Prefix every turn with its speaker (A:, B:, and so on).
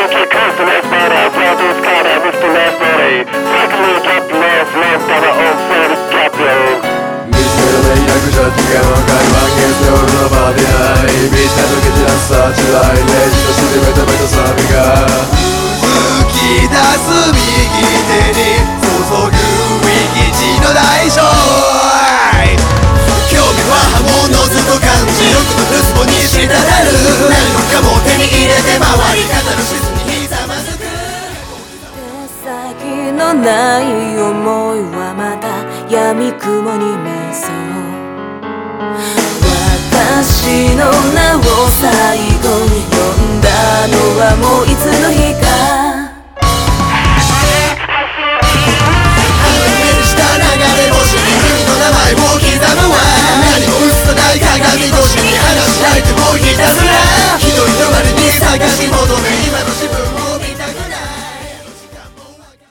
A: Funky customers, but I brought this kind of Mr. Last Body. Cycling up love, love, but I also got you.
B: 見つめる迷惑じゃ時間は会話消して俺の場でないみんな溶け散らすさ時代レジとしてベタベタサビが吹き出す右手に注ぐ右地の代償興味は刃物ずっと感じ欲のるつぼに滴る何もかも手に入れて回り方のしずにひざまずく
C: 手先のない思いはまた闇雲に瞑想私の名をさえ